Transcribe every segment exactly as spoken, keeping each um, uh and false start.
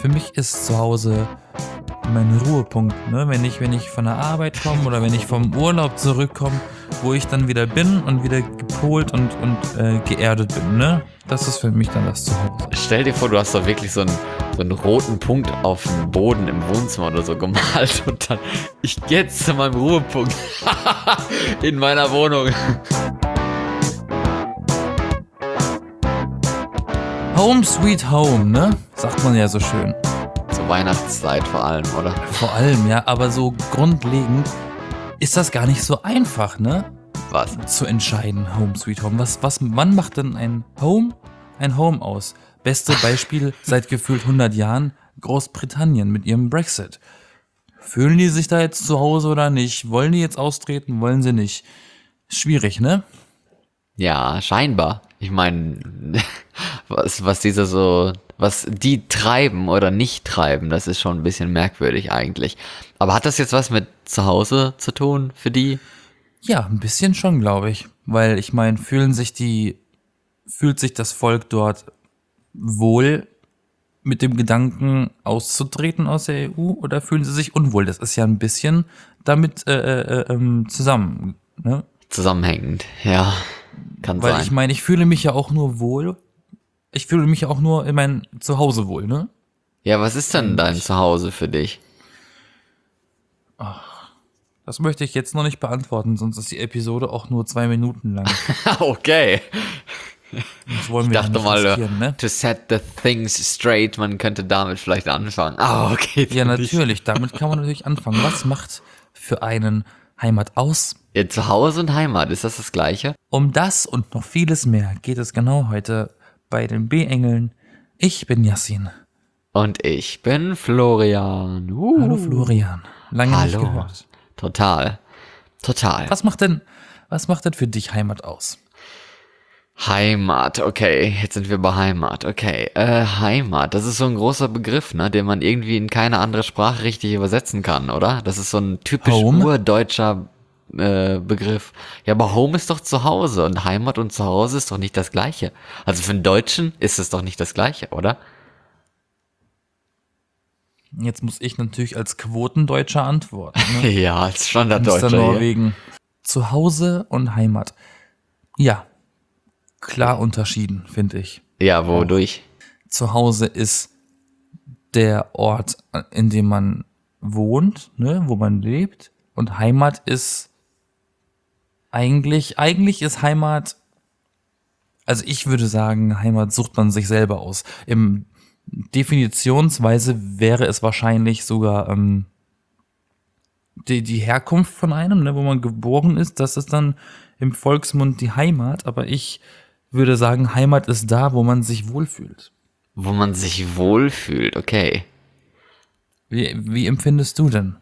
für mich ist zu Hause mein Ruhepunkt, ne? Wenn ich, wenn ich von der Arbeit komme oder wenn ich vom Urlaub zurückkomme, wo ich dann wieder bin und wieder gepolt und, und äh, geerdet bin, ne? Das ist für mich dann das Zuhause. Stell dir vor, du hast doch wirklich so einen, so einen roten Punkt auf dem Boden im Wohnzimmer oder so gemalt und dann, ich gehe jetzt zu meinem Ruhepunkt in meiner Wohnung. Home sweet home, ne? Sagt man ja so schön. Zur Weihnachtszeit vor allem, oder? Vor allem, ja, aber so grundlegend ist das gar nicht so einfach, ne? Was? Zu entscheiden, Home Sweet Home. Was, was, wann macht denn ein Home ein Home aus? Beste Beispiel seit gefühlt hundert Jahren Großbritannien mit ihrem Brexit. Fühlen die sich da jetzt zu Hause oder nicht? Wollen die jetzt austreten? Wollen sie nicht? Schwierig, ne? Ja, scheinbar. Ich meine, was, was diese so, was die treiben oder nicht treiben, das ist schon ein bisschen merkwürdig eigentlich. Aber hat das jetzt was mit zu Hause zu tun für die? Ja, ein bisschen schon, glaube ich. Weil ich meine, fühlen sich die, fühlt sich das Volk dort wohl mit dem Gedanken auszutreten aus der E U oder fühlen sie sich unwohl? Das ist ja ein bisschen damit äh, äh, äh, zusammen, ne? Zusammenhängend, ja, kann Weil sein. ich meine, ich fühle mich ja auch nur wohl. Ich fühle mich ja auch nur in mein Zuhause wohl, ne? Ja, was ist denn dein Zuhause für dich? Das möchte ich jetzt noch nicht beantworten, sonst ist die Episode auch nur zwei Minuten lang. Okay. Das wollen Ich wir ja dachte nicht mal, riskieren, ne? to set the things straight, man könnte damit vielleicht anfangen. Ah, okay. Ja, natürlich. Damit kann man natürlich anfangen. Was macht für einen Heimat aus? Ja, Zuhause und Heimat, ist das das Gleiche? Um das und noch vieles mehr geht es genau heute bei den B-Engeln. Ich bin Yassin. Und ich bin Florian. Uh. Hallo Florian. Lange nicht Hallo. gehört. Total. Total. Was macht denn, was macht denn für dich Heimat aus? Heimat, okay, jetzt sind wir bei Heimat, okay. Äh, Heimat, das ist so ein großer Begriff, ne, den man irgendwie in keine andere Sprache richtig übersetzen kann, oder? Das ist so ein typisch Home? urdeutscher äh, Begriff. Ja, aber Home ist doch Zuhause und Heimat und Zuhause ist doch nicht das Gleiche. Also für einen Deutschen ist es doch nicht das Gleiche, oder? Jetzt muss ich natürlich als Quotendeutscher antworten. Ne? Ja, als Standarddeutscher Mister hier. Norwegen. Zuhause und Heimat. Ja, klar unterschieden, finde ich. Ja, wodurch? Zuhause ist der Ort, in dem man wohnt, ne, wo man lebt. Und Heimat ist eigentlich, eigentlich ist Heimat, also ich würde sagen, Heimat sucht man sich selber aus. Im Definitionsweise wäre es wahrscheinlich sogar ähm, die, die Herkunft von einem, ne, wo man geboren ist, das ist dann im Volksmund die Heimat, aber ich würde sagen, Heimat ist da, wo man sich wohlfühlt. Wo man sich wohlfühlt, okay. Wie, wie empfindest du denn?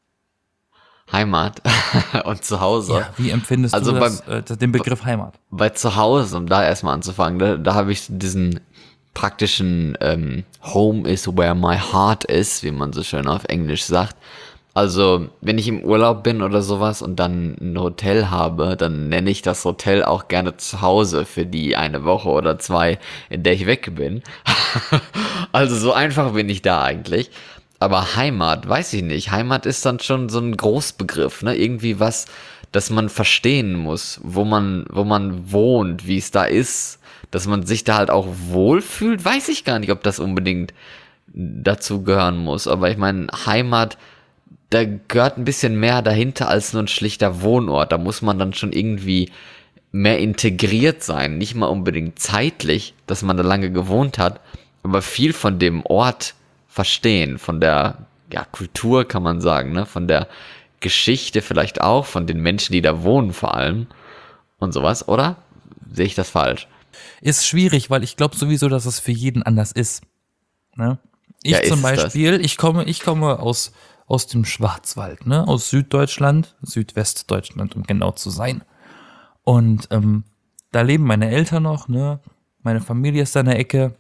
Heimat und Zuhause. Ja, wie empfindest Also du das, beim- äh, den Begriff Heimat? Bei Zuhause, um da erstmal anzufangen, da, da habe ich diesen praktischen ähm, Home is where my heart is, wie man so schön auf Englisch sagt. Also, wenn ich im Urlaub bin oder sowas und dann ein Hotel habe, dann nenne ich das Hotel auch gerne Zuhause für die eine Woche oder zwei, in der ich weg bin. Also so einfach bin ich da eigentlich. Aber Heimat, weiß ich nicht. Heimat ist dann schon so ein Großbegriff, ne? Irgendwie was, das man verstehen muss, wo man, wo man wohnt, wie es da ist, dass man sich da halt auch wohlfühlt, weiß ich gar nicht, ob das unbedingt dazu gehören muss. Aber ich meine, Heimat, da gehört ein bisschen mehr dahinter als nur ein schlichter Wohnort. Da muss man dann schon irgendwie mehr integriert sein. Nicht mal unbedingt zeitlich, dass man da lange gewohnt hat, aber viel von dem Ort verstehen, von der ja, Kultur kann man sagen, ne? Von der Geschichte vielleicht auch, von den Menschen, die da wohnen vor allem und sowas, oder? Sehe ich das falsch? Ist schwierig, weil ich glaube sowieso, dass es für jeden anders ist. Ne? Ich Ja, zum ist es Beispiel, ich komme, ich komme aus, aus dem Schwarzwald, ne? Aus Süddeutschland, Südwestdeutschland, um genau zu sein. Und ähm, da leben meine Eltern noch, ne? Meine Familie ist da in der Ecke,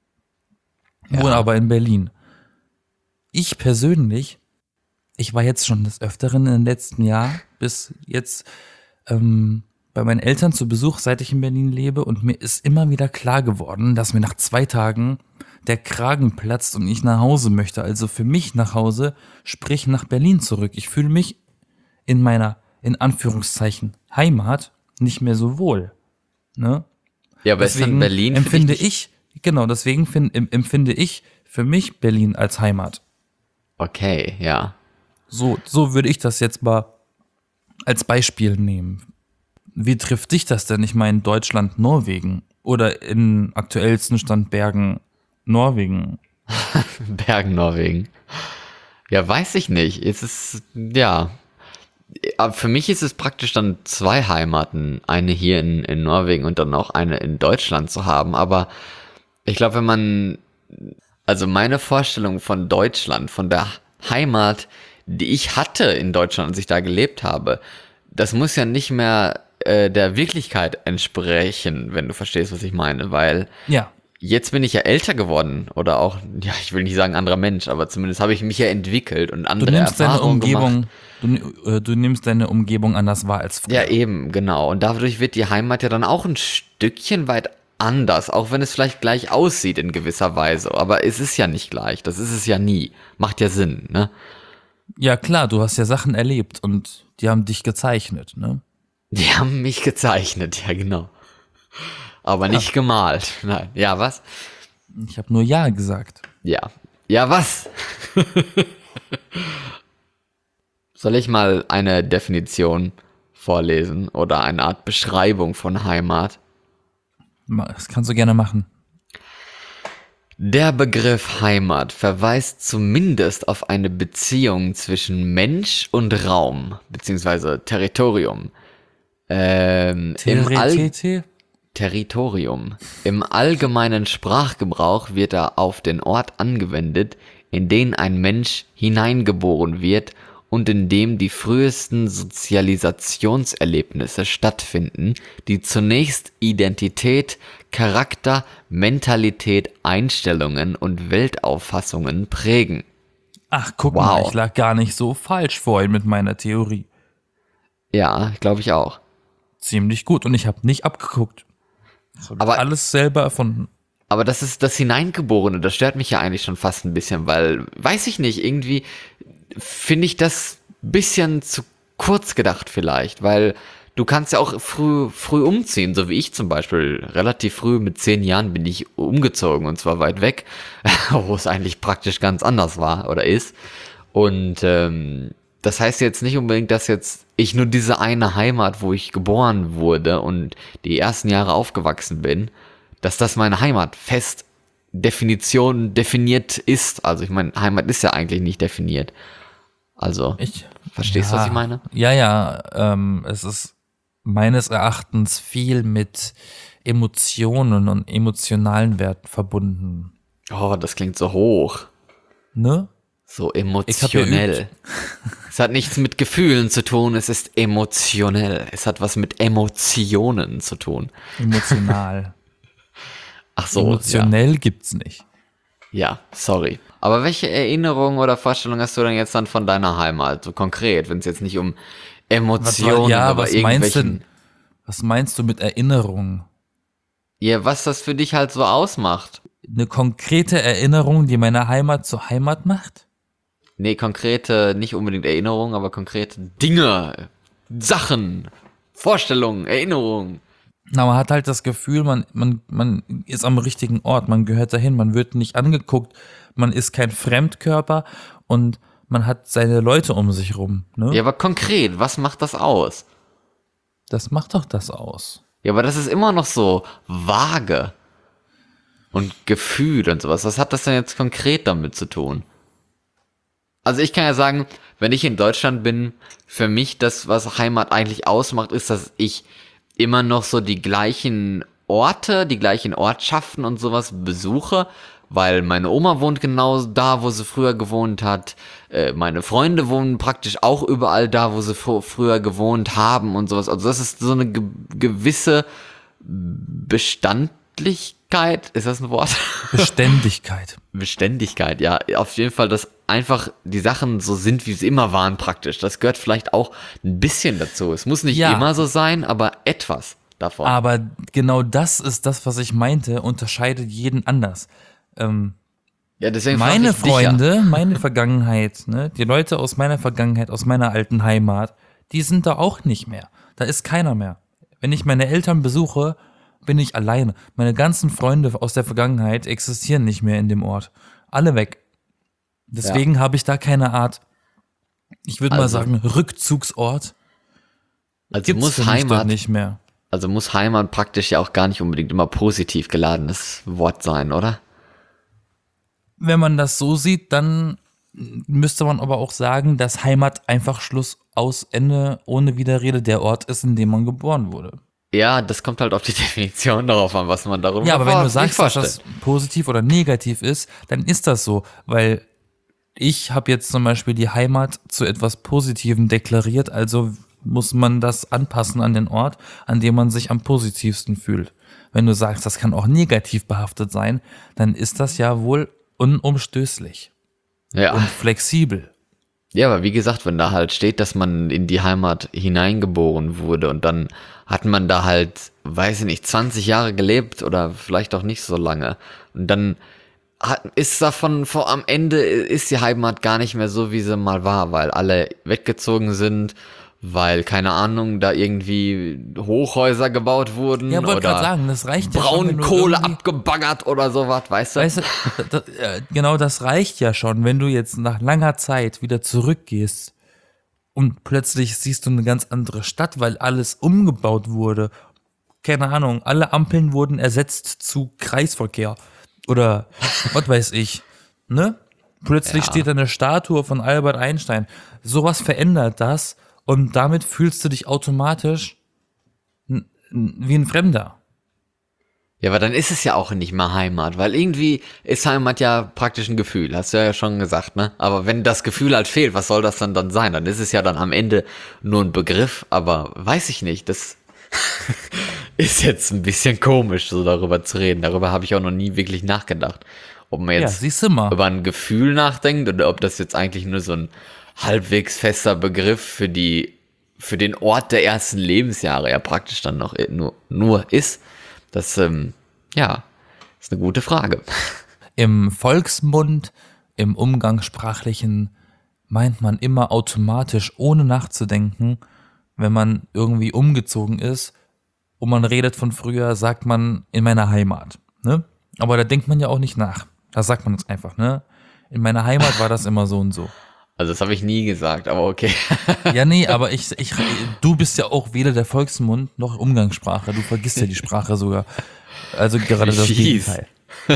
Ja. wohne aber in Berlin. Ich persönlich, ich war jetzt schon des Öfteren im letzten Jahr bis jetzt ähm, bei meinen Eltern zu Besuch, seit ich in Berlin lebe, und mir ist immer wieder klar geworden, dass mir nach zwei Tagen der Kragen platzt und ich nach Hause möchte, also für mich nach Hause, sprich nach Berlin zurück. Ich fühle mich in meiner, in Anführungszeichen, Heimat nicht mehr so wohl. Ne? Ja, aber ist dann Berlin für empfinde dich nicht- ich, genau, deswegen find, em- empfinde ich für mich Berlin als Heimat. Okay, ja. So, so würde ich das jetzt mal als Beispiel nehmen. Wie trifft dich das denn? Ich meine, Deutschland, Norwegen oder in aktuellsten Stand Bergen, Norwegen. Bergen, Norwegen. Ja, weiß ich nicht. Es ist, ja. Aber für mich ist es praktisch dann zwei Heimaten. Eine hier in, in Norwegen und dann auch eine in Deutschland zu haben. Aber ich glaube, wenn man, also meine Vorstellung von Deutschland, von der Heimat, die ich hatte in Deutschland, als ich da gelebt habe, das muss ja nicht mehr äh, der Wirklichkeit entsprechen, wenn du verstehst, was ich meine. Weil Ja, jetzt bin ich ja älter geworden oder auch, ja, ich will nicht sagen anderer Mensch, aber zumindest habe ich mich ja entwickelt und du andere nimmst deine Erfahrungen gemacht. Umgebung, du, äh, du nimmst deine Umgebung anders wahr als früher. Ja, eben, genau. Und dadurch wird die Heimat ja dann auch ein Stückchen weit anders, auch wenn es vielleicht gleich aussieht in gewisser Weise. Aber es ist ja nicht gleich, das ist es ja nie. Macht ja Sinn, ne? Ja, klar, du hast ja Sachen erlebt und die haben dich gezeichnet, ne? Die haben mich gezeichnet, ja, genau. Aber nicht gemalt. Nein. Ja, was? Ich habe nur Ja gesagt. Ja. Ja, was? Soll ich mal eine Definition vorlesen oder eine Art Beschreibung von Heimat? Ma- Das kannst du gerne machen. Der Begriff Heimat verweist zumindest auf eine Beziehung zwischen Mensch und Raum, beziehungsweise Territorium. Ähm, im All T T? Territorium. Im allgemeinen Sprachgebrauch wird er auf den Ort angewendet, in den ein Mensch hineingeboren wird und in dem die frühesten Sozialisationserlebnisse stattfinden, die zunächst Identität, Charakter, Mentalität, Einstellungen und Weltauffassungen prägen. Ach, guck Wow. mal, ich lag gar nicht so falsch vorhin mit meiner Theorie. Ja, glaube ich auch. Ziemlich gut und ich habe nicht abgeguckt. Das hab ich Aber- alles selber erfunden. Aber das ist das Hineingeborene, das stört mich ja eigentlich schon fast ein bisschen, weil, weiß ich nicht, irgendwie finde ich das ein bisschen zu kurz gedacht vielleicht, weil du kannst ja auch früh, früh umziehen, so wie ich zum Beispiel. Relativ früh, mit zehn Jahren bin ich umgezogen und zwar weit weg, wo es eigentlich praktisch ganz anders war oder ist. Und ähm, das heißt jetzt nicht unbedingt, dass jetzt ich nur diese eine Heimat, wo ich geboren wurde und die ersten Jahre aufgewachsen bin, dass das meine Heimat fest Definition definiert ist. Also ich meine, Heimat ist ja eigentlich nicht definiert. Also, Ich, verstehst du, ja, was ich meine? Ja, ja, ähm, es ist meines Erachtens viel mit Emotionen und emotionalen Werten verbunden. Oh, das klingt so hoch. Ne? So Ich hab emotionell. Es hat nichts mit Gefühlen zu tun, es ist emotionell. Es hat was mit Emotionen zu tun. Emotional. Ach so, Emotionell gibt's nicht. ja. ja, sorry. Aber welche Erinnerung oder Vorstellung hast du denn jetzt dann von deiner Heimat, so konkret, wenn es jetzt nicht um Emotionen, ja, aber was meinst irgendwelchen... du, was meinst du mit Erinnerung? Ja, was das für dich halt so ausmacht. Eine konkrete Erinnerung, die meine Heimat zur Heimat macht? Nee, konkrete, nicht unbedingt Erinnerungen, aber konkrete Dinge, Sachen, Vorstellungen, Erinnerungen. Na, man hat halt das Gefühl, man, man, man ist am richtigen Ort, man gehört dahin, man wird nicht angeguckt, man ist kein Fremdkörper und man hat seine Leute um sich rum. Ne? Ja, aber konkret, was macht das aus? Das macht doch das aus. Ja, aber das ist immer noch so vage. Und Gefühl und sowas. Was hat das denn jetzt konkret damit zu tun? Also ich kann ja sagen, wenn ich in Deutschland bin, für mich das, was Heimat eigentlich ausmacht, ist, dass ich immer noch so die gleichen Orte, die gleichen Ortschaften und sowas besuche, weil meine Oma wohnt genau da, wo sie früher gewohnt hat. Äh, meine Freunde wohnen praktisch auch überall da, wo sie fr- früher gewohnt haben und sowas. Also das ist so eine ge- gewisse Bestandlichkeit, ist das ein Wort? Beständigkeit. Beständigkeit, ja. Auf jeden Fall, dass einfach die Sachen so sind, wie sie immer waren praktisch. Das gehört vielleicht auch ein bisschen dazu. Es muss nicht Ja. immer so sein, aber etwas davon. Aber genau das ist das, was ich meinte, unterscheidet jeden anders. Ähm, Ja, deswegen frag Meine ich dich ja. Freunde, meine Vergangenheit, ne, die Leute aus meiner Vergangenheit, aus meiner alten Heimat, die sind da auch nicht mehr. Da ist keiner mehr. Wenn ich meine Eltern besuche, bin ich alleine. Meine ganzen Freunde aus der Vergangenheit existieren nicht mehr in dem Ort. Alle weg. Deswegen habe ich da keine Art, ich würde mal Also- sagen, Rückzugsort. Also Gibt's muss für mich dort Heimat, nicht mehr. also muss Heimat praktisch ja auch gar nicht unbedingt immer positiv geladenes Wort sein, oder? Wenn man das so sieht, dann müsste man aber auch sagen, dass Heimat einfach Schluss aus Ende ohne Widerrede der Ort ist, in dem man geboren wurde. Ja, das kommt halt auf die Definition darauf an, was man darüber Ja, aber wenn du sich sagst, dass vorstellt. das positiv oder negativ ist, dann ist das so, weil ich habe jetzt zum Beispiel die Heimat zu etwas Positivem deklariert, also muss man das anpassen an den Ort, an dem man sich am positivsten fühlt. Wenn du sagst, das kann auch negativ behaftet sein, dann ist das ja wohl unumstößlich Ja. und flexibel. Ja, aber wie gesagt, wenn da halt steht, dass man in die Heimat hineingeboren wurde und dann hat man da halt, weiß ich nicht, zwanzig Jahre gelebt oder vielleicht auch nicht so lange und dann hat, ist davon vor am Ende ist die Heimat gar nicht mehr so, wie sie mal war, weil alle weggezogen sind, weil, keine Ahnung, da irgendwie Hochhäuser gebaut wurden Ja, wollte oder gerade sagen, das reicht ja schon, wenn du Braunkohle irgendwie- abgebaggert oder sowas, weißt du? Weißt du, da, da, äh, genau das reicht ja schon, wenn du jetzt nach langer Zeit wieder zurückgehst und plötzlich siehst du eine ganz andere Stadt, weil alles umgebaut wurde. Keine Ahnung, alle Ampeln wurden ersetzt zu Kreisverkehr oder was weiß ich, ne? Plötzlich Ja. steht da eine Statue von Albert Einstein. Sowas verändert das und damit fühlst du dich automatisch n- n- wie ein Fremder. Ja, aber dann ist es ja auch nicht mehr Heimat, weil irgendwie ist Heimat ja praktisch ein Gefühl, hast du ja schon gesagt, ne? Aber wenn das Gefühl halt fehlt, was soll das dann dann sein? Dann ist es ja dann am Ende nur ein Begriff, aber weiß ich nicht, das ist jetzt ein bisschen komisch, so darüber zu reden. Darüber habe ich auch noch nie wirklich nachgedacht. Ob man Ja, jetzt siehst du mal. über ein Gefühl nachdenkt oder ob das jetzt eigentlich nur so ein halbwegs fester Begriff für die, für den Ort der ersten Lebensjahre ja praktisch dann noch nur, nur ist. Das, ähm, ja, ist eine gute Frage. Im Volksmund, im Umgangssprachlichen meint man immer automatisch, ohne nachzudenken, wenn man irgendwie umgezogen ist und man redet von früher, sagt man in meiner Heimat. Ne? Aber da denkt man ja auch nicht nach. Da sagt man jetzt einfach, ne? In meiner Heimat war das immer so und so. Also das habe ich nie gesagt, aber okay. Ja, nee, aber ich, ich, du bist ja auch weder der Volksmund noch Umgangssprache. Du vergisst ja die Sprache sogar. Also gerade das Fies. Gegenteil.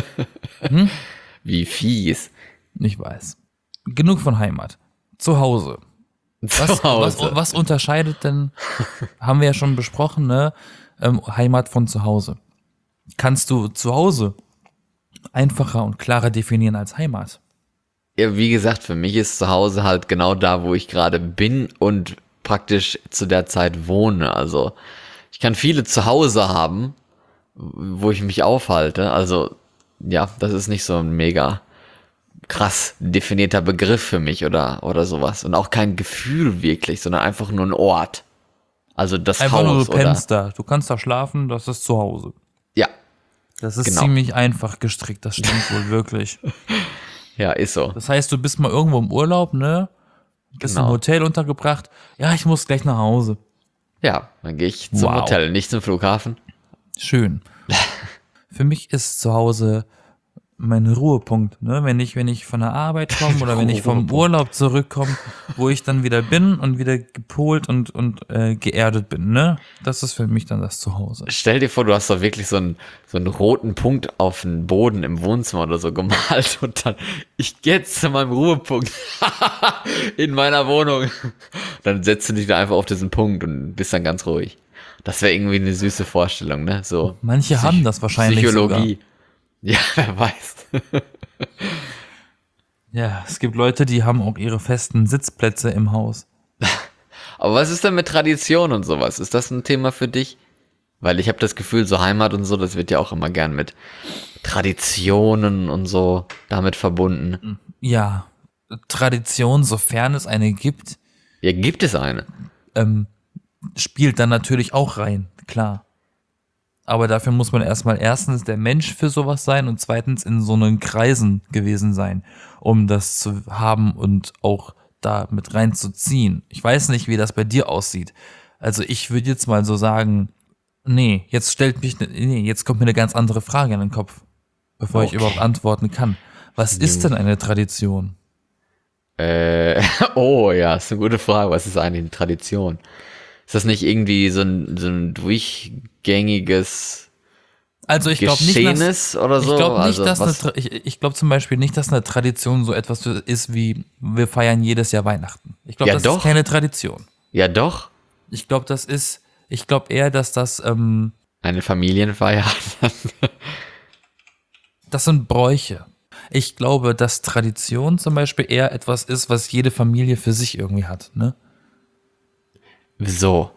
Wie fies. Ich weiß. Genug von Heimat. Zu Hause. Was, Zu Hause. was, was unterscheidet denn, haben wir ja schon besprochen, ne? Ähm, Heimat von zu Hause. Kannst du zu Hause einfacher und klarer definieren als Heimat? Ja, wie gesagt, für mich ist zu Hause halt genau da, wo ich gerade bin und praktisch zu der Zeit wohne. Also ich kann viele zu Hause haben, wo ich mich aufhalte. Also ja, das ist nicht so ein mega krass definierter Begriff für mich oder, oder sowas. Und auch kein Gefühl wirklich, sondern einfach nur ein Ort. Also das Einfach nur, Haus du oder... pennst da. Du kannst da schlafen, das ist zu Hause. Ja, Das ist Genau. ziemlich einfach gestrickt, das stimmt wohl wirklich. ja, ist so. Das heißt, du bist mal irgendwo im Urlaub, ne? Bist Genau. im Hotel untergebracht. Ja, ich muss gleich nach Hause. Ja, dann gehe ich zum Wow. Hotel, nicht zum Flughafen. Schön. Für mich ist zu Hause mein Ruhepunkt, ne? Wenn ich, wenn ich von der Arbeit komme oder wenn ich vom Ruhepunkt. Urlaub zurückkomme, wo ich dann wieder bin und wieder gepolt und, und äh, geerdet bin, ne? Das ist für mich dann das Zuhause. Stell dir vor, du hast doch wirklich so einen, so einen roten Punkt auf den Boden im Wohnzimmer oder so gemalt und dann, ich gehe jetzt zu meinem Ruhepunkt in meiner Wohnung. Dann setzt du dich da einfach auf diesen Punkt und bist dann ganz ruhig. Das wäre irgendwie eine süße Vorstellung, ne? So Manche Psych- haben das wahrscheinlich Psychologie. Ja, wer weiß. Ja, es gibt Leute, die haben auch ihre festen Sitzplätze im Haus. Aber was ist denn mit Tradition und sowas? Ist das ein Thema für dich? Weil ich habe das Gefühl, so Heimat und so, das wird ja auch immer gern mit Traditionen und so damit verbunden. Ja, Tradition, sofern es eine gibt, Ja, gibt es eine? ähm, spielt dann natürlich auch rein, klar. Aber dafür muss man erstmal erstens der Mensch für sowas sein und zweitens in so einen Kreisen gewesen sein, um das zu haben und auch da mit reinzuziehen. Ich weiß nicht, wie das bei dir aussieht. Also ich würde jetzt mal so sagen, nee, jetzt stellt mich, nee, jetzt kommt mir eine ganz andere Frage in den Kopf, bevor ich Okay. überhaupt antworten kann. Was ist denn eine Tradition? Äh, oh ja, ist eine gute Frage. Was ist eigentlich eine Tradition? Ist das nicht irgendwie so ein, so ein durchgängiges Also ich glaube nicht, dass, Geschehnis oder so? ich glaube nicht, Also dass eine, was, Tra- ich, ich glaube zum Beispiel nicht, dass eine Tradition so etwas ist wie wir feiern jedes Jahr Weihnachten. Ich glaube, Ja, das doch. ist keine Tradition. ja doch, Ich glaube, das ist, ich glaube eher, dass das, ähm, eine Familienfeier. das sind Bräuche. Ich glaube, dass Tradition zum Beispiel eher etwas ist, was jede Familie für sich irgendwie hat, ne? So.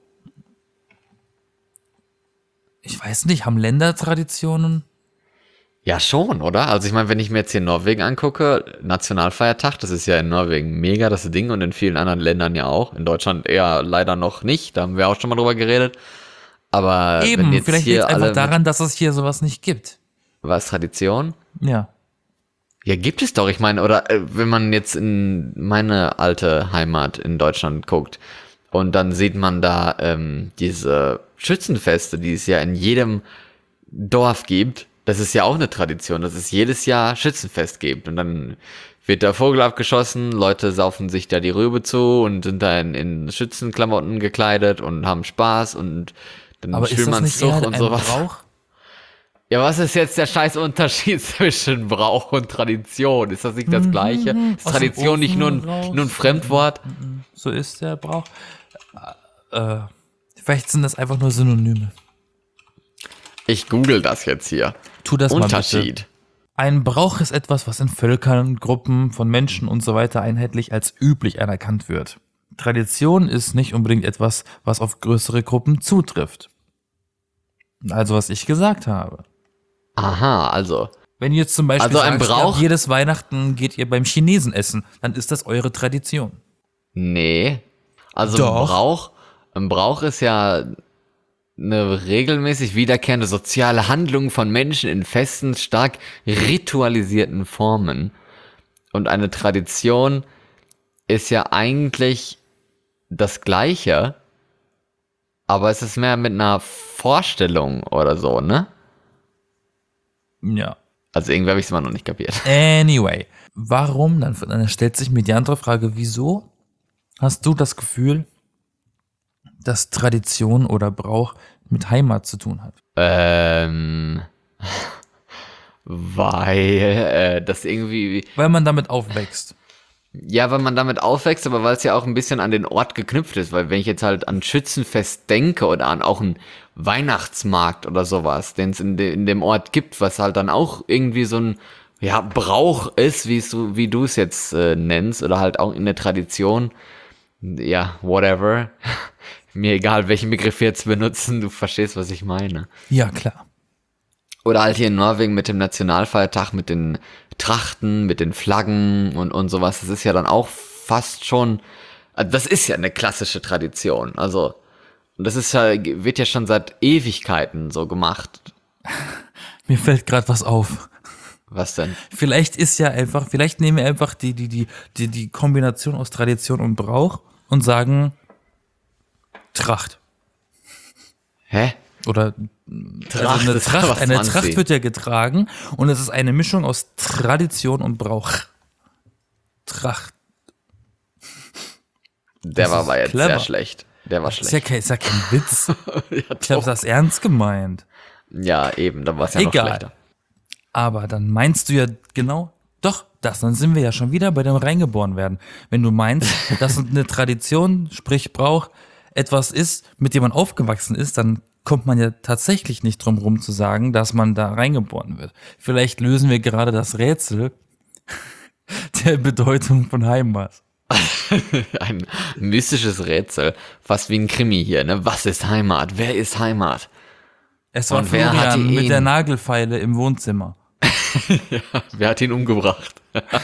Ich weiß nicht, haben Länder Traditionen? Ja, schon, oder? Also ich meine, wenn ich mir jetzt hier Norwegen angucke, Nationalfeiertag, das ist ja in Norwegen mega das Ding und in vielen anderen Ländern ja auch. In Deutschland eher leider noch nicht, da haben wir auch schon mal drüber geredet. Aber wenn Eben, jetzt vielleicht liegt hier es einfach alle daran, dass es hier sowas nicht gibt. was Tradition? Ja. Ja, gibt es doch. Ich meine, oder äh, wenn man jetzt in meine alte Heimat in Deutschland guckt und dann sieht man da ähm, diese Schützenfeste, die es ja in jedem Dorf gibt. Das ist ja auch eine Tradition, dass es jedes Jahr Schützenfest gibt. Und dann wird der Vogel abgeschossen, Leute saufen sich da die Rübe zu und sind da in, in Schützenklamotten gekleidet und haben Spaß und dann Aber ist spielt das man nicht Zug eher und ein sowas. Brauch? Ja, was ist jetzt der scheiß Unterschied zwischen Brauch und Tradition? Ist das nicht das Gleiche? Ist Mhm. Aus dem Tradition nicht nur ein, Ofen raus. nur ein Fremdwort? So ist der Brauch. Äh, vielleicht sind das einfach nur Synonyme. Ich google das jetzt hier. Tu das mal bitte. Unterschied. Ein Brauch ist etwas, was in Völkern, Gruppen von Menschen und so weiter einheitlich als üblich anerkannt wird. Tradition ist nicht unbedingt etwas, was auf größere Gruppen zutrifft. Also was ich gesagt habe. Aha, also. Wenn ihr jetzt zum Beispiel Also ein sagst, Brauch- ja, jedes Weihnachten geht ihr beim Chinesen essen, dann ist das eure Tradition. Nee. Also Doch. ein Brauch, ein Brauch ist ja eine regelmäßig wiederkehrende soziale Handlung von Menschen in festen, stark ritualisierten Formen. Und eine Tradition ist ja eigentlich das Gleiche, aber es ist mehr mit einer Vorstellung oder so, ne? Ja. Also irgendwie habe ich es immer noch nicht kapiert. Anyway, warum, dann, dann stellt sich mir die andere Frage, wieso hast du das Gefühl, dass Tradition oder Brauch mit Heimat zu tun hat? Ähm, weil äh, das irgendwie, Weil man damit aufwächst. ja, weil man damit aufwächst, aber weil es ja auch ein bisschen an den Ort geknüpft ist, weil wenn ich jetzt halt an Schützenfest denke oder an auch einen Weihnachtsmarkt oder sowas, den es in, de, in dem Ort gibt, was halt dann auch irgendwie so ein, ja, Brauch ist, wie du, wie du es jetzt äh, nennst, oder halt auch in der Tradition, ja, whatever. Mir egal, welchen Begriff wir jetzt benutzen, du verstehst, was ich meine. Ja, klar. Oder halt hier in Norwegen mit dem Nationalfeiertag, mit den Trachten, mit den Flaggen und, und sowas. Das ist ja dann auch fast schon, also das ist ja eine klassische Tradition. Also, und das ist ja, wird ja schon seit Ewigkeiten so gemacht. Mir fällt gerade was auf. Was denn? Vielleicht ist ja einfach, vielleicht nehmen wir einfach die, die, die, die, die Kombination aus Tradition und Brauch und sagen Tracht. Hä? Oder Tracht also eine ist Tracht, was eine zum Tracht Anziehen. wird ja getragen und es ist eine Mischung aus Tradition und Brauch. Tracht. Der Das war ist aber jetzt clever. sehr schlecht. Der war Ist ja schlecht. kein, ist ja kein Witz. Ja, Ich habe doch. das ernst gemeint. Ja, eben, dann war es ja noch Egal. schlechter. Aber dann meinst du ja genau, doch, das, dann sind wir ja schon wieder bei dem Reingeboren werden. Wenn du meinst, dass eine Tradition, sprich Brauch, etwas ist, mit dem man aufgewachsen ist, dann kommt man ja tatsächlich nicht drum rum zu sagen, dass man da reingeboren wird. Vielleicht lösen wir gerade das Rätsel der Bedeutung von Heimat. Ein mystisches Rätsel, fast wie ein Krimi hier, ne? Was ist Heimat? Wer ist Heimat? Es war Und wer hat Florian ihn? mit der Nagelfeile im Wohnzimmer. Wer hat ihn umgebracht?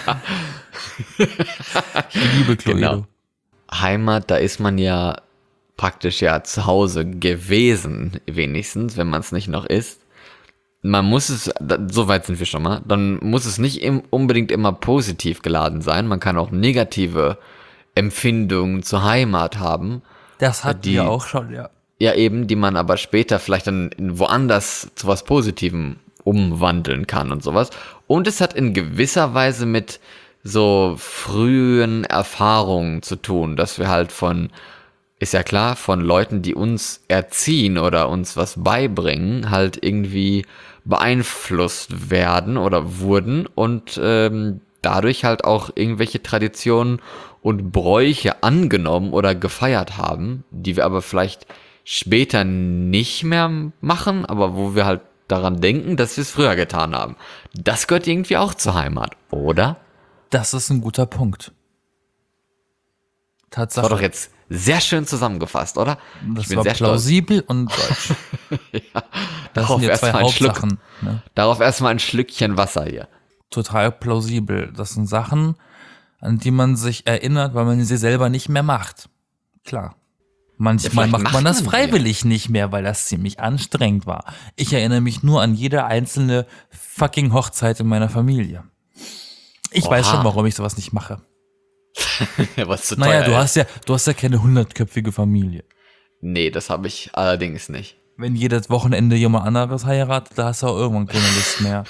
Ich liebe Cluedo. Genau. Heimat, da ist man ja praktisch ja zu Hause gewesen, wenigstens, wenn man es nicht noch ist. Man muss es, so weit sind wir schon mal, dann muss es nicht im, unbedingt immer positiv geladen sein. Man kann auch negative Empfindungen zur Heimat haben. Das hatten die, wir auch schon, ja. Ja, eben, die man aber später vielleicht dann in woanders zu was Positivem umwandeln kann und sowas. Und es hat in gewisser Weise mit so frühen Erfahrungen zu tun, dass wir halt von, ist ja klar, von Leuten, die uns erziehen oder uns was beibringen, halt irgendwie beeinflusst werden oder wurden und ähm, dadurch halt auch irgendwelche Traditionen und Bräuche angenommen oder gefeiert haben, die wir aber vielleicht später nicht mehr machen, aber wo wir halt daran denken, dass wir es früher getan haben. Das gehört irgendwie auch zur Heimat, oder? Das ist ein guter Punkt. Tatsache. Das war doch jetzt sehr schön zusammengefasst, oder? Das ich bin war sehr plausibel und deutsch. ja, Das darauf sind ja zwei erstmal ein Schluck. Hauptsachen. Ne? Darauf erstmal ein Schlückchen Wasser hier. Total plausibel. Das sind Sachen, an die man sich erinnert, weil man sie selber nicht mehr macht. Klar. Manchmal Ja, macht man macht das man freiwillig nicht mehr, weil das ziemlich anstrengend war. Ich erinnere mich nur an jede einzelne fucking Hochzeit in meiner Familie. Ich Oha. weiß schon, warum ich sowas nicht mache. Was zu Naja, teuer du ist. hast ja, du hast ja keine hundertköpfige Familie. Nee, das habe ich allerdings nicht. Wenn jedes Wochenende jemand anderes heiratet, da hast du auch irgendwann keine Lust mehr.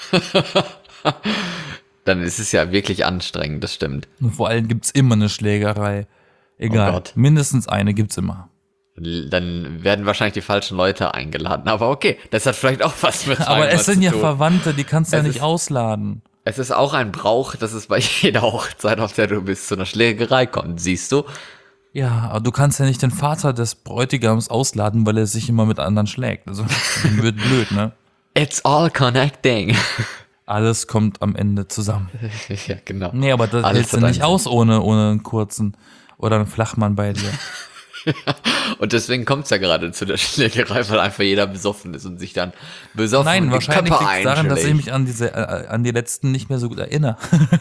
Dann ist es ja wirklich anstrengend, das stimmt. Und vor allem gibt's immer eine Schlägerei. Egal, Oh Gott. mindestens eine gibt's immer. Dann werden wahrscheinlich die falschen Leute eingeladen. Aber okay, das hat vielleicht auch was mit Aber Heimat es sind zu ja tun. Verwandte, die kannst du ja Es nicht ist- ausladen. Es ist auch ein Brauch, dass es bei jeder Hochzeit, auf der du bist, zu einer Schlägerei kommt. Siehst du? Ja, aber du kannst ja nicht den Vater des Bräutigams ausladen, weil er sich immer mit anderen schlägt. Also, wird blöd, ne? It's all connecting. Alles kommt am Ende zusammen. ja, genau. Nee, aber das Alles hältst du hat einen nicht aus ohne, ohne einen kurzen oder einen Flachmann bei dir. Und deswegen kommt es ja gerade zu der Schlägerei, weil einfach jeder besoffen ist und sich dann besoffen Nein, die wahrscheinlich Köpfe liegt es daran, dass ich einschlägt. mich an diese, äh, an die letzten nicht mehr so gut erinnere.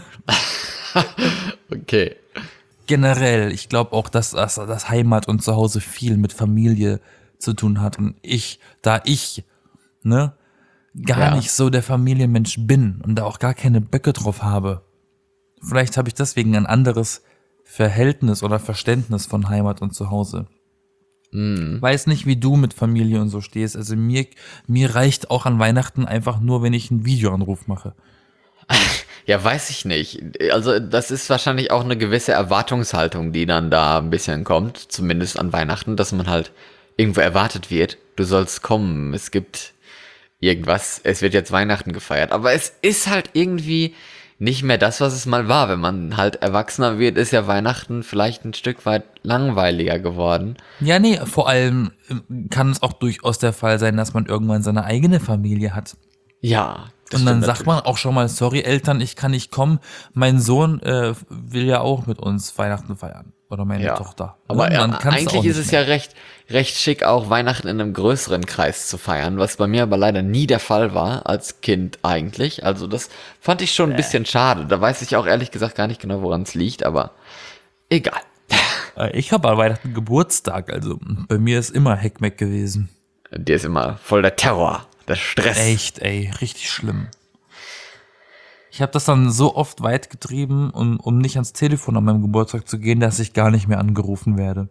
Okay. Generell, ich glaube auch, dass das, das Heimat und Zuhause viel mit Familie zu tun hat. Und ich, da ich, ne, gar Ja. nicht so der Familienmensch bin und da auch gar keine Böcke drauf habe. Vielleicht habe ich deswegen ein anderes Verhältnis oder Verständnis von Heimat und Zuhause. Weiß nicht, wie du mit Familie und so stehst. Also mir, mir reicht auch an Weihnachten einfach nur, wenn ich einen Videoanruf mache. Ja, weiß ich nicht. Also das ist wahrscheinlich auch eine gewisse Erwartungshaltung, die dann da ein bisschen kommt, zumindest an Weihnachten, dass man halt irgendwo erwartet wird, du sollst kommen, es gibt irgendwas, es wird jetzt Weihnachten gefeiert. Aber es ist halt irgendwie nicht mehr das, was es mal war. Wenn man halt erwachsener wird, ist ja Weihnachten vielleicht ein Stück weit langweiliger geworden. Ja, nee, vor allem ähm, kann es auch durchaus der Fall sein, dass man irgendwann seine eigene Familie hat. Ja. das Und dann stimmt sagt man auch schon mal, sorry Eltern, ich kann nicht kommen. Mein Sohn äh, will ja auch mit uns Weihnachten feiern. Oder meine Ja. Tochter. Aber Und ja, dann kannst du eigentlich auch ist nicht es mehr. ja recht, recht schick, auch Weihnachten in einem größeren Kreis zu feiern, was bei mir aber leider nie der Fall war, als Kind eigentlich. Also das fand ich schon ein bisschen schade. Da weiß ich auch ehrlich gesagt gar nicht genau, woran es liegt, aber egal. Äh, Ich habe an Weihnachten Geburtstag, also bei mir ist immer Heckmeck gewesen. Dir ist immer voll der Terror, der Stress. Echt, ey, richtig schlimm. Ich habe das dann so oft weit getrieben, um, um nicht ans Telefon an meinem Geburtstag zu gehen, dass ich gar nicht mehr angerufen werde.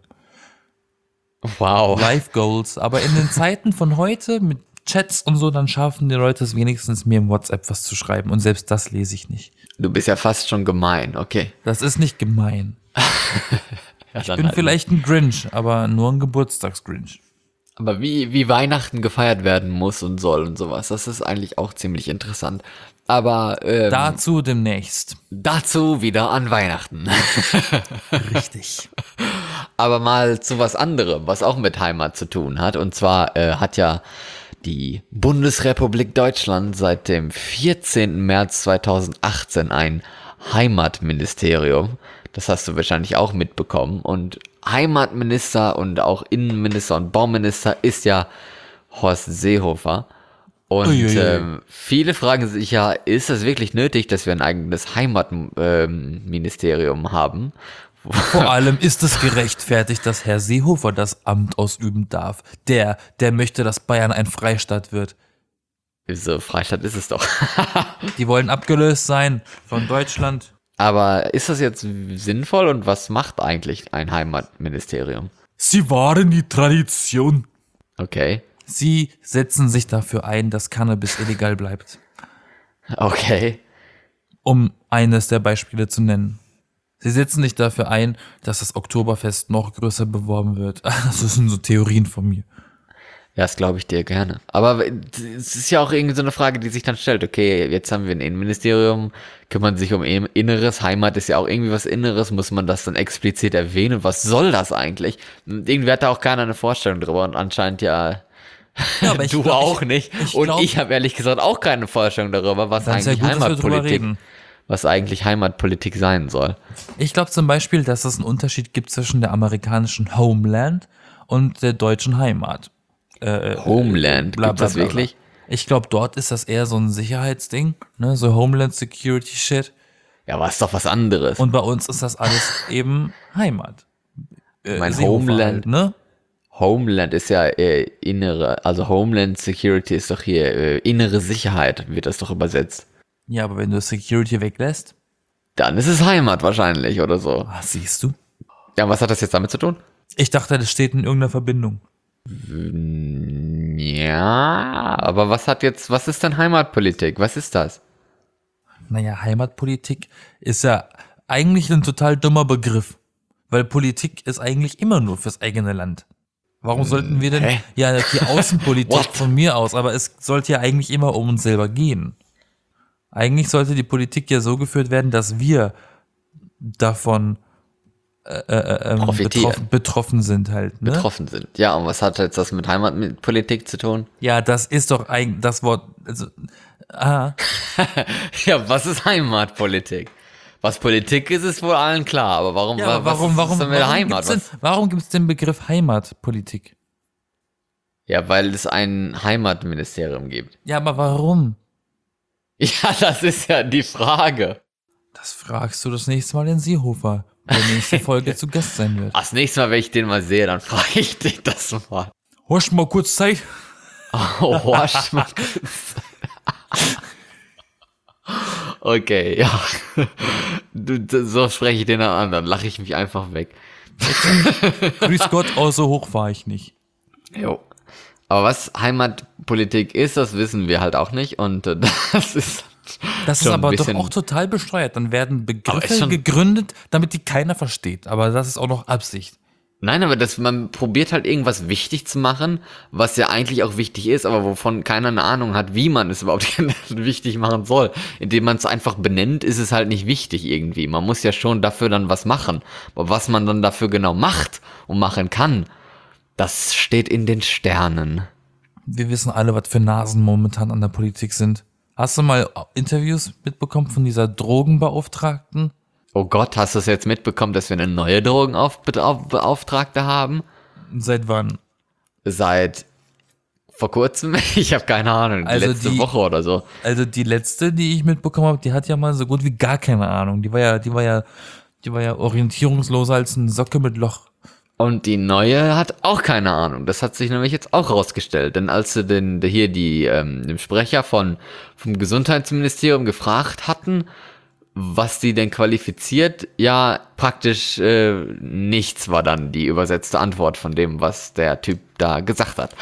Wow. Life Goals. Aber in den Zeiten von heute mit Chats und so, dann schaffen die Leute es wenigstens, mir im WhatsApp was zu schreiben. Und selbst das lese ich nicht. Du bist ja fast schon gemein, okay. Das ist nicht gemein. Ja, Ich dann bin halt vielleicht ein Grinch, aber nur ein Geburtstagsgrinch. Aber wie, wie Weihnachten gefeiert werden muss und soll und sowas, das ist eigentlich auch ziemlich interessant. Aber ähm, Dazu demnächst. dazu wieder an Weihnachten. Richtig. Aber mal zu was anderem, was auch mit Heimat zu tun hat. Und zwar äh, hat ja die Bundesrepublik Deutschland seit dem vierzehnten März zweitausendachtzehn ein Heimatministerium. Das hast du wahrscheinlich auch mitbekommen. Und Heimatminister und auch Innenminister und Bauminister ist ja Horst Seehofer. Und Uiuiui. ähm, viele fragen sich ja, ist es wirklich nötig, dass wir ein eigenes Heimatministerium ähm, haben? Vor allem ist es gerechtfertigt, dass Herr Seehofer das Amt ausüben darf. Der, der möchte, dass Bayern ein Freistaat wird. So, Freistaat ist es doch. Die wollen abgelöst sein von Deutschland. Aber ist das jetzt sinnvoll und was macht eigentlich ein Heimatministerium? Sie wahren die Tradition. Okay. Sie setzen sich dafür ein, dass Cannabis illegal bleibt. Okay. Um eines der Beispiele zu nennen. Sie setzen sich dafür ein, dass das Oktoberfest noch größer beworben wird. Das sind so Theorien von mir. Ja, das glaube ich dir gerne. Aber es ist ja auch irgendwie so eine Frage, die sich dann stellt. Okay, jetzt haben wir ein Innenministerium, kümmern sich um Inneres. Heimat ist ja auch irgendwie was Inneres. Muss man das dann explizit erwähnen? Was soll das eigentlich? Irgendwie hat da auch keiner eine Vorstellung drüber und anscheinend ja, Ja, aber ich du glaub, auch ich, nicht. Ich und glaub, ich habe ehrlich gesagt auch keine Vorstellung darüber, was dann ist ja eigentlich gut, dass wir drüber Heimatpolitik, reden. was eigentlich Heimatpolitik sein soll. Ich glaube zum Beispiel, dass es einen Unterschied gibt zwischen der amerikanischen Homeland und der deutschen Heimat. Äh, Homeland, bla, gibt bla, das bla, bla. wirklich? Ich glaube, dort ist das eher so ein Sicherheitsding, ne, so Homeland Security Shit. Ja, aber ist doch was anderes. Und bei uns ist das alles eben Heimat. Äh, Mein Seehofer Homeland- halt, ne? Homeland ist ja äh, innere, also Homeland Security ist doch hier äh, innere Sicherheit, wird das doch übersetzt. Ja, aber wenn du Security weglässt, Dann ist es Heimat wahrscheinlich oder so. ah, siehst du? Ja, was hat das jetzt damit zu tun? Ich dachte, das steht in irgendeiner Verbindung. Ja, aber was hat jetzt, was ist denn Heimatpolitik? Was ist das? Naja, Heimatpolitik ist ja eigentlich ein total dummer Begriff. Weil Politik ist eigentlich immer nur fürs eigene Land. Warum sollten wir denn, hä? ja, die Außenpolitik What? von mir aus, aber es sollte ja eigentlich immer um uns selber gehen. Eigentlich sollte die Politik ja so geführt werden, dass wir davon äh, äh, ähm, Profitieren. betroffen, betroffen sind halt. Ne? Betroffen sind. Ja, und was hat jetzt das mit Heimatpolitik zu tun? Ja, das ist doch eigentlich das Wort, also, ah, Ja, was ist Heimatpolitik? Was Politik ist, ist wohl allen klar, aber warum, ja, wa- aber was warum, ist warum, denn mit der warum Heimat? gibt's Was? denn, warum gibt's den Begriff Heimatpolitik? Ja, weil es ein Heimatministerium gibt. Ja, aber warum? Ja, das ist ja die Frage. Das fragst du das nächste Mal in Seehofer, wenn der nächste Folge zu Gast sein wird. Das nächste Mal, wenn ich den mal sehe, dann frage ich dich das mal. Horch mal kurz Zeit. Oh, Horst, mal kurz. Okay, ja. Du, d- so spreche ich den dann an, dann lache ich mich einfach weg. Grüß Gott, auch so hoch war ich nicht. Jo. Aber was Heimatpolitik ist, das wissen wir halt auch nicht und äh, das ist Das ist schon ein aber doch bisschen- auch total bescheuert. Dann werden Aber ist Begriffe schon- gegründet, damit die keiner versteht. Aber das ist auch noch Absicht. Nein, aber das, man probiert halt irgendwas wichtig zu machen, was ja eigentlich auch wichtig ist, aber wovon keiner eine Ahnung hat, wie man es überhaupt wichtig machen soll. Indem man es einfach benennt, ist es halt nicht wichtig irgendwie. Man muss ja schon dafür dann was machen. Aber was man dann dafür genau macht und machen kann, das steht in den Sternen. Wir wissen alle, was für Nasen momentan an der Politik sind. Hast du mal Interviews mitbekommen von dieser Drogenbeauftragten? Oh Gott, hast du es jetzt mitbekommen, dass wir eine neue Drogenbeauftragte haben? Seit wann? Seit vor kurzem? Ich habe keine Ahnung, Also letzte die- Woche oder so. Also die letzte, die ich mitbekommen habe, die hat ja mal so gut wie gar keine Ahnung. Die war ja, die war ja, die war ja orientierungsloser als eine Socke mit Loch. Und die neue hat auch keine Ahnung. Das hat sich nämlich jetzt auch rausgestellt. Denn als sie den, hier die, ähm, den Sprecher von, vom Gesundheitsministerium gefragt hatten, was die denn qualifiziert, ja, praktisch äh, nichts war dann die übersetzte Antwort von dem, was der Typ da gesagt hat.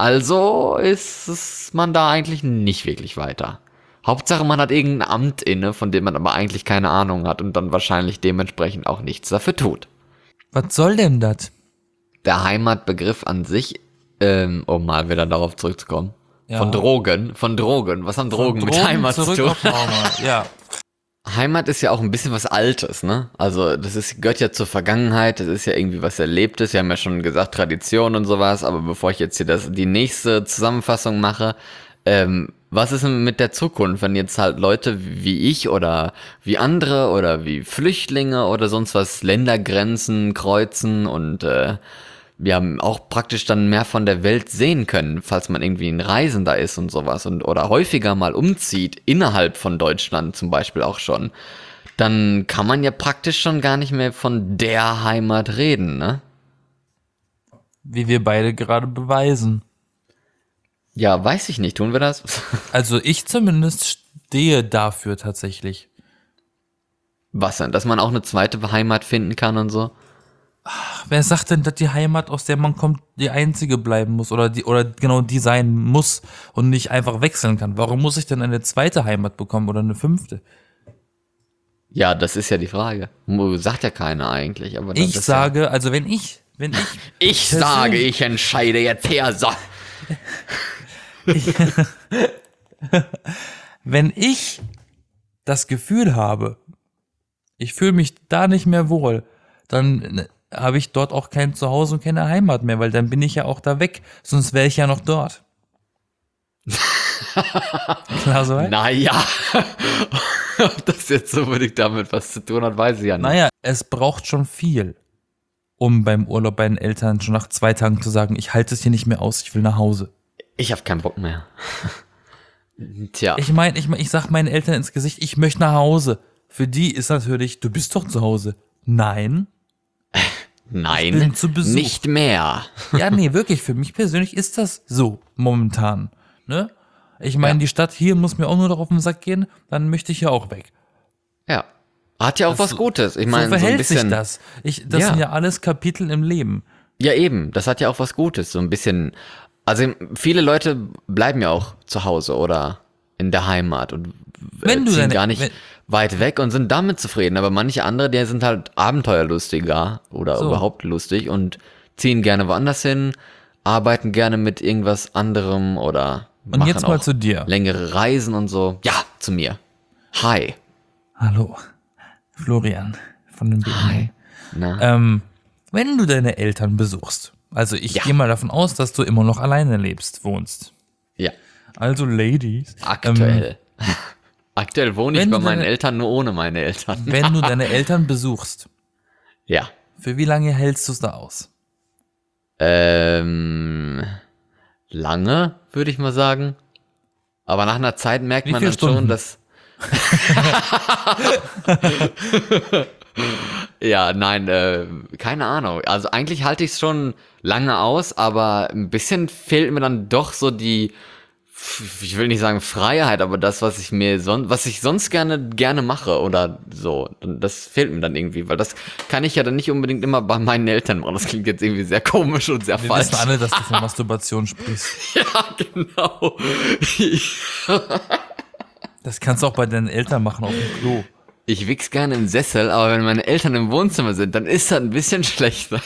Also ist es man da eigentlich nicht wirklich weiter. Hauptsache, man hat irgendein Amt inne, von dem man aber eigentlich keine Ahnung hat und dann wahrscheinlich dementsprechend auch nichts dafür tut. Was soll denn das? Der Heimatbegriff an sich, ähm, um mal wieder darauf zurückzukommen, Ja. von Drogen, von Drogen, was haben Drogen, mit Heimat zu zurück tun? auf Trauma. Ja. Heimat ist ja auch ein bisschen was Altes, ne? Also das ist, gehört ja zur Vergangenheit, das ist ja irgendwie was Erlebtes, wir haben ja schon gesagt Tradition und sowas, aber bevor ich jetzt hier das, die nächste Zusammenfassung mache, ähm, was ist denn mit der Zukunft, wenn jetzt halt Leute wie ich oder wie andere oder wie Flüchtlinge oder sonst was Ländergrenzen kreuzen und äh, wir haben auch praktisch dann mehr von der Welt sehen können, falls man irgendwie ein Reisender ist und sowas und oder häufiger mal umzieht, innerhalb von Deutschland zum Beispiel auch schon. dann kann man ja praktisch schon gar nicht mehr von der Heimat reden, ne? Wie wir beide gerade beweisen. Ja, weiß ich nicht. Tun wir das? Also ich zumindest stehe dafür tatsächlich. Was denn? Dass man auch eine zweite Heimat finden kann und so? Wer sagt denn, dass die Heimat, aus der man kommt, die einzige bleiben muss oder die oder genau die sein muss und nicht einfach wechseln kann? Warum muss ich denn eine zweite Heimat bekommen oder eine fünfte? Ja, das ist ja die Frage. Sagt ja keiner eigentlich. Aber Ich das sage, ja, also wenn ich, wenn ich, ich sage, ich entscheide jetzt her. So. Wenn ich das Gefühl habe, ich fühle mich da nicht mehr wohl, dann habe ich dort auch kein Zuhause und keine Heimat mehr, weil dann bin ich ja auch da weg, sonst wäre ich ja noch dort. Klar soweit? Naja, ob das jetzt unbedingt damit was zu tun hat, weiß ich ja nicht. Naja, es braucht schon viel, um beim Urlaub bei den Eltern schon nach zwei Tagen zu sagen, ich halte es hier nicht mehr aus, ich will nach Hause. Ich habe keinen Bock mehr. Tja. Ich meine, ich, ich sag meinen Eltern ins Gesicht, ich möchte nach Hause. Für die ist natürlich, du bist doch zu Hause. Nein. Nein, bin zu Besuch. Nicht mehr. Ja, nee, wirklich, für mich persönlich ist das so momentan. Ne? Ich meine, Ja. die Stadt hier muss mir auch nur noch auf den Sack gehen, dann möchte ich ja auch weg. Ja. Hat ja auch Das- was Gutes. Ich meine, so so, ein verhält bisschen. sich das. Ich, das Ja. sind ja alles Kapitel im Leben. Ja, eben. Das hat ja auch was Gutes. So ein bisschen. Also, viele Leute bleiben ja auch zu Hause oder in der Heimat und Wenn äh, du ziehen deine- gar nicht wenn- weit weg und sind damit zufrieden. Aber manche andere, die sind halt abenteuerlustiger oder So. überhaupt lustig und ziehen gerne woanders hin, arbeiten gerne mit irgendwas anderem oder Und machen jetzt mal auch zu dir. längere Reisen und so. Ja, zu mir. Hi. Hallo, Florian von den B M W. Na? Ähm, wenn du deine Eltern besuchst, also ich Ja. gehe mal davon aus, dass du immer noch alleine lebst, wohnst. Ja. Also Ladies, Aktuell. Aktuell wohne ich wenn bei du meinen deine- Eltern, nur ohne meine Eltern. Ähm, wenn du deine Eltern besuchst, Ja. für wie lange hältst du es da aus? Ähm, lange, würde ich mal sagen. Aber nach einer Zeit merkt Wie man viele dann schon, Stunden? dass. Ja, nein, äh, keine Ahnung. Also eigentlich halte ich es schon lange aus, aber ein bisschen fehlt mir dann doch so die, ich will nicht sagen Freiheit, aber das, was ich mir sonst, was ich sonst gerne gerne mache oder so, das fehlt mir dann irgendwie, weil das kann ich ja dann nicht unbedingt immer bei meinen Eltern machen. Das klingt jetzt irgendwie sehr komisch und sehr Wir falsch. wissen alle, dass du von Masturbation sprichst. Ja, genau. Das kannst du auch bei deinen Eltern machen auf dem Klo. Ich wichs gerne im Sessel, aber wenn meine Eltern im Wohnzimmer sind, dann ist das ein bisschen schlechter.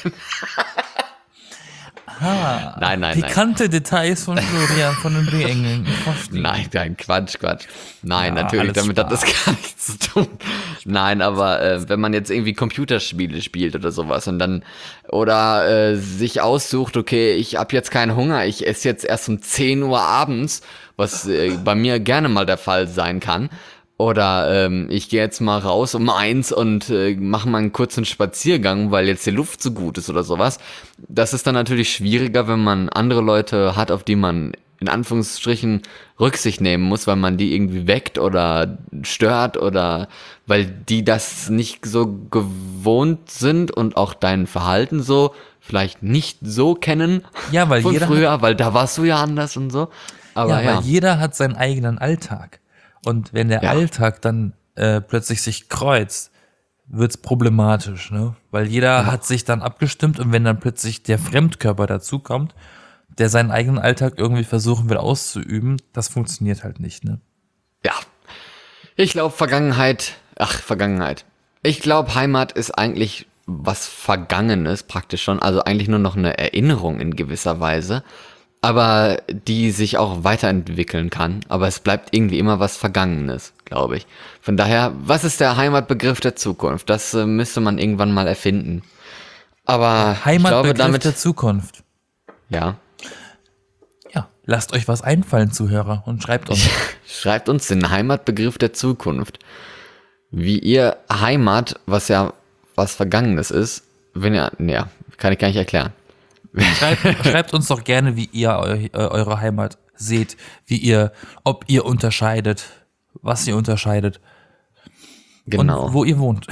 Ah, Nein, nein, nein. pikante Details von Florian von den B-Engeln. Ich verstehe. Nein, nein, Quatsch, Quatsch. Nein, Ja, natürlich, alles damit hat das Spaß. gar nichts zu tun. Nein, aber äh, wenn man jetzt irgendwie Computerspiele spielt oder sowas und dann oder äh, sich aussucht, okay, ich hab jetzt keinen Hunger, ich esse jetzt erst um zehn Uhr abends, was äh, bei mir gerne mal der Fall sein kann. Oder ähm, ich gehe jetzt mal raus um eins und äh, mache mal einen kurzen Spaziergang, weil jetzt die Luft so gut ist oder sowas. Das ist dann natürlich schwieriger, wenn man andere Leute hat, auf die man in Anführungsstrichen Rücksicht nehmen muss, weil man die irgendwie weckt oder stört oder weil die das nicht so gewohnt sind und auch dein Verhalten so vielleicht nicht so kennen Ja, weil von jeder früher, weil da warst du ja anders und so. Aber ja, ja, weil jeder hat seinen eigenen Alltag. Und wenn der Ja. Alltag dann äh, plötzlich sich kreuzt, wird's problematisch, ne? Weil jeder hat sich dann abgestimmt und wenn dann plötzlich der Fremdkörper dazukommt, der seinen eigenen Alltag irgendwie versuchen will auszuüben, das funktioniert halt nicht, ne? ja. Ich glaube Vergangenheit, ach Vergangenheit. Ich glaube Heimat ist eigentlich was Vergangenes praktisch schon, also eigentlich nur noch eine Erinnerung in gewisser Weise, aber die sich auch weiterentwickeln kann, aber es bleibt irgendwie immer was Vergangenes, glaube ich. Von daher, was ist der Heimatbegriff der Zukunft? Das äh, müsste man irgendwann mal erfinden. Aber ich glaube Heimatbegriff damit, der Zukunft. ja, Ja, lasst euch was einfallen, Zuhörer, und schreibt uns. schreibt uns den Heimatbegriff der Zukunft. Wie ihr Heimat, was ja was Vergangenes ist, wenn ihr, ja, kann ich gar nicht erklären. Schreibt, schreibt uns doch gerne, wie ihr eu, äh, eure Heimat seht, wie ihr, ob ihr unterscheidet, was ihr unterscheidet. Genau. Und wo ihr wohnt.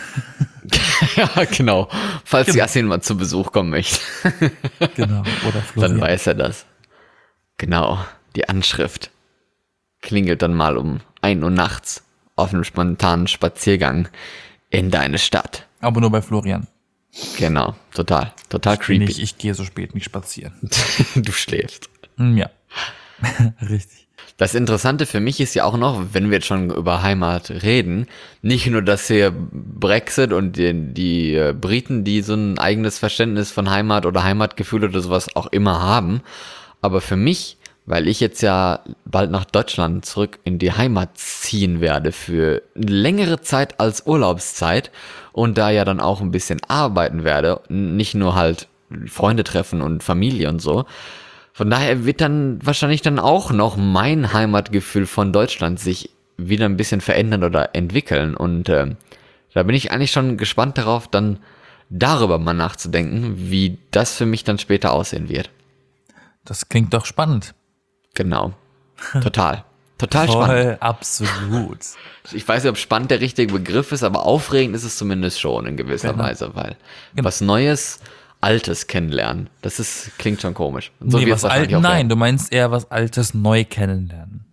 Ja, genau. Falls Genau. Yassin mal zu Besuch kommen möchte, Genau. Oder Florian. dann weiß er das. Genau. Die Anschrift klingelt dann mal um ein Uhr nachts auf einem spontanen Spaziergang in deine Stadt. Aber nur bei Florian. Genau. Total. Total creepy. Nicht, ich gehe so spät nicht spazieren. Du schläfst. Hm, Ja. Richtig. Das Interessante für mich ist ja auch noch, wenn wir jetzt schon über Heimat reden, nicht nur, dass hier Brexit und die, die äh, Briten, die so ein eigenes Verständnis von Heimat oder Heimatgefühl oder sowas auch immer haben, aber für mich, weil ich jetzt ja bald nach Deutschland zurück in die Heimat ziehen werde für eine längere Zeit als Urlaubszeit und da ja dann auch ein bisschen arbeiten werde, nicht nur halt Freunde treffen und Familie und so. Von daher wird dann wahrscheinlich dann auch noch mein Heimatgefühl von Deutschland sich wieder ein bisschen verändern oder entwickeln. Und äh, da bin ich eigentlich schon gespannt darauf, dann darüber mal nachzudenken, wie das für mich dann später aussehen wird. Das klingt doch spannend. Genau. Total. Total spannend. Voll, absolut. Ich weiß nicht, ob spannend der richtige Begriff ist, aber aufregend ist es zumindest schon in gewisser Genau. Weise, weil Genau. was Neues, Altes kennenlernen, das ist, klingt schon komisch. Und so nee, wird's was wahrscheinlich alt, auch nein, werden. du meinst eher was Altes neu kennenlernen.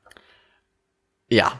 Ja,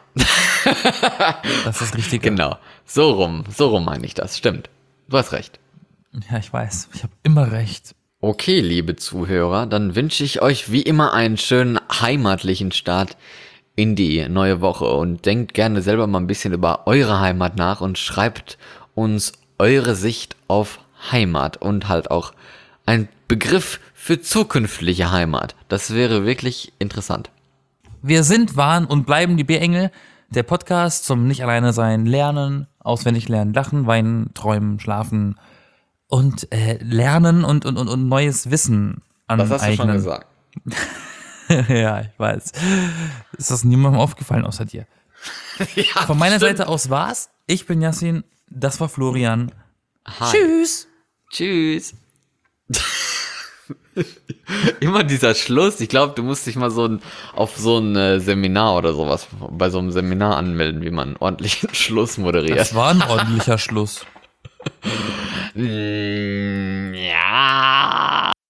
Das ist richtig. genau. So rum, so rum meine ich das, stimmt. Du hast recht. Ja, ich weiß. Ich habe immer recht. Okay, liebe Zuhörer, dann wünsche ich euch wie immer einen schönen heimatlichen Start in die neue Woche und denkt gerne selber mal ein bisschen über eure Heimat nach und schreibt uns eure Sicht auf Heimat und halt auch ein Begriff für zukünftige Heimat. Das wäre wirklich interessant. Wir sind, waren und bleiben die B-Engel, der Podcast zum Nicht alleine sein, lernen, auswendig lernen, lachen, weinen, träumen, schlafen und äh, lernen und, und, und, und neues Wissen aneignen. Das hast du schon gesagt. Ja, ich weiß. Ist das niemandem aufgefallen außer dir? Ja, Von meiner stimmt. Seite aus war's. Ich bin Yassin, das war Florian. Hi. Tschüss. Tschüss. Immer dieser Schluss. Ich glaube, du musst dich mal so ein, auf so ein äh, Seminar oder sowas, bei so einem Seminar anmelden, wie man ordentlichen Schluss moderiert. Das war ein ordentlicher Schluss. Mm, ja.